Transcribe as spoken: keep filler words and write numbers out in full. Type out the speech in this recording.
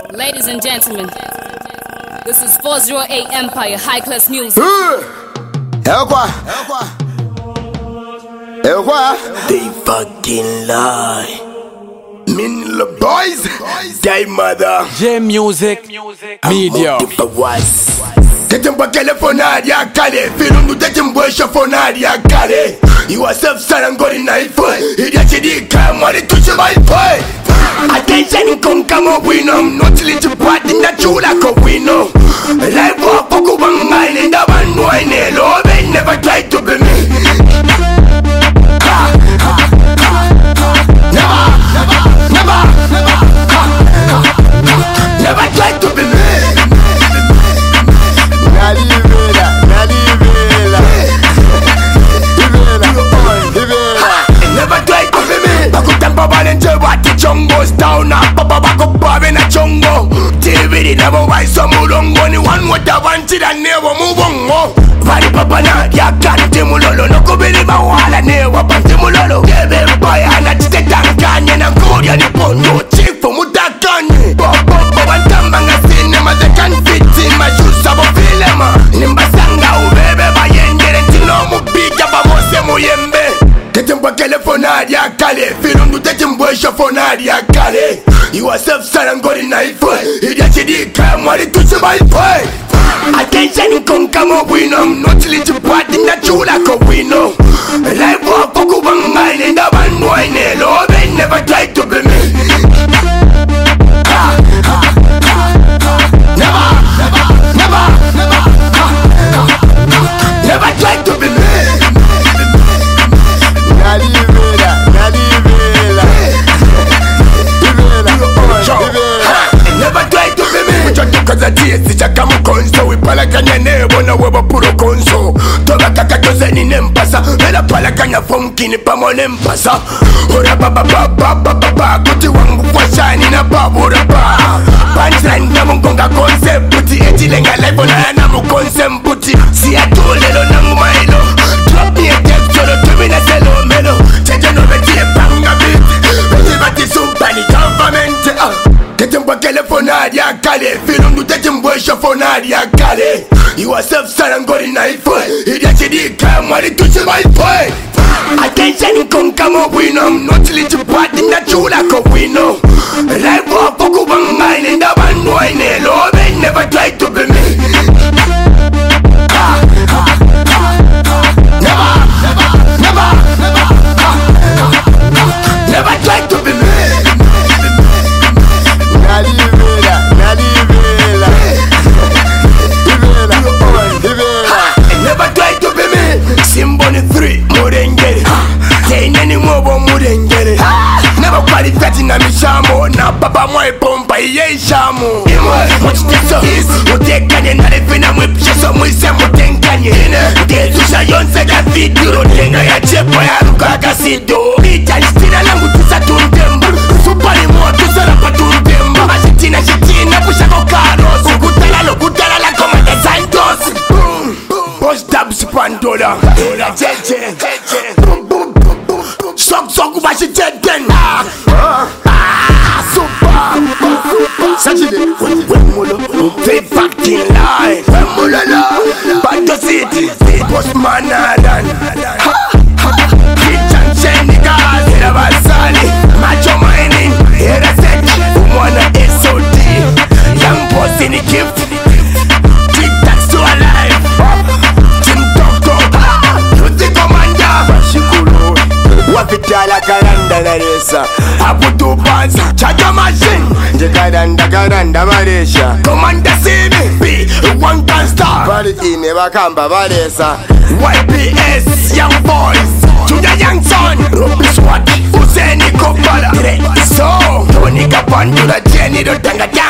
Ladies and gentlemen, this is four oh eight Empire High Class Music. Eh quoi? Eh quoi? They fucking lie. Min the boys, die mother. J Music Media. Tetemba telefonari ya kale, filundu tetembo shofonari ya kale. Iwasef sarangori na ifo, idia chidika mwari tuche maifo. Attention kon kama wino, not little part in the chula ko wino. Life walk poku bangai nenda banwai ne, lobe never try to be me. Ha, ha, ha, never, never, never, ha, ha, ha, never try to be me. Nalivela, nalivela, never try to be me. Bakutamba balenje wati chongos down up, baba bako babe na chongo. Tividi never wise so mulongo ni one water one chida never mubongo. Bari papa na ya kanti mulolo no kubiri bawala never panti mulolo. Gebe boy ana chite tankanye na kuria ni pondo chifu mutakanye. Bobo bantamba nga cinema they can fit in my shoes abo filema. Nimbasanga ubebe bayengere ntino mubija bamose muyembe. Tetemba telefonari ya kale, filundu tetembo shofonari ya kale. Iwasef sarangori na ifo, idia chidika mwari tuche maifo. Attention kon kama wino, not little part in the chula ko wino. Life walk poku bangai nenda banwai ne, lobe never try to be me. Ha, ha, ha, ha. Never, never, never, ha, ha, ha. Never try to be me. nalivela, nalivela, never try to be me. Kaza tiesi chaka mukonso, wipala kanya nebo na weba puro konso. Toba kaka kose ni nempasa, vela pala kanya fomkini pamo nempasa. Ora baba baba baba baba, kuti wangu kwa shani na babu rapa. Punchline na mungonga konse puti, eti lenga life ona na mukonse mputi. Si atulelo na ngumailo, drop me a text solo tumi na selo melo. Cheje no beti e panga beat, beti bati sumpani government. Tetembo telefonari ya kale, filundu tetembo shofonari ya kale. Iwasef sarangori na ifo, idia chidika mwari tuche maifo. Attention kon kama wino, not little part in the chula ko wino. Life walk poku bangai nenda banwai ne, lobe never try to be me. Ha, ha, ha, ha. Never, never, never, ha, ha, ha. Never try to be me. nalivela, nalivela, ivela, ivela. Never try to be me. Simboni three, murengere. Teineni mwobo murengere. Never qualify na mishamo, na papa mwe pompa iye ishamo. Imwe, mchitiso, mutekanye na refina mwipshiso mwise mutenkanye. Tezusha yonse da video, tenga ya chepo ya ruka kasido. Ita nchitina langu tisa tuntemba, supani mwa tusara pa tuntemba. Mashitina shitina pushako karos, kutalalo kutalala koma de Santos. Boss dabs pandola, dola jeje, sok sok vashi jeten. Ah, super, Sajide, Wemulo, they fucking lie. Wemulo la, Bando City, Postman Adan. Kitchen Chenigas, Eravasali, Macho Mining, Eraset, Umwana S O D, Young Boss in the gift, Tic Tacs to alive, Jim Toko, Youth Commander, Shikulu, wapitala karanda na resa. Abudu Banza, Chaja Machine, Jekaranda karanda maresha. Commander C B, One Can Star, Bari ine bakamba baresa. Y P S, Young Boys, Judah Young Son, Ruby Swat, Useni Kopala, So, Tony Kapandula, Jenny, the Tanga